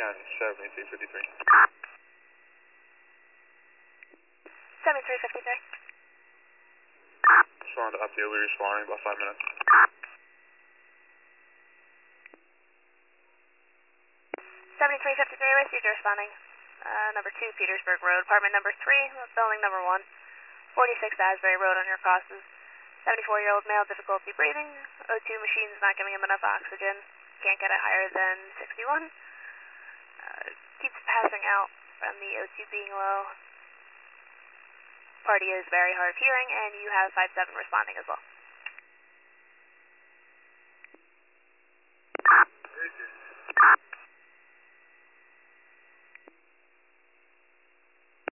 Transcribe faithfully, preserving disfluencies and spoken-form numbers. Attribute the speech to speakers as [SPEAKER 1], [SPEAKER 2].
[SPEAKER 1] and seventy-three fifty-three.
[SPEAKER 2] seventy-three fifty-three.
[SPEAKER 1] Respond to update, we're responding about five minutes.
[SPEAKER 2] seventy-three fifty-three, received, you're responding. Uh, number two, Petersburg Road, apartment number three, building number one, forty-six Asbury Road on your crosses. seventy-four-year-old male, difficulty breathing. O two machine's not giving him enough oxygen. Can't get it higher than sixty-one. Uh, keeps passing out from the O two being low. Party is very hard of hearing, and you have five seven responding as well.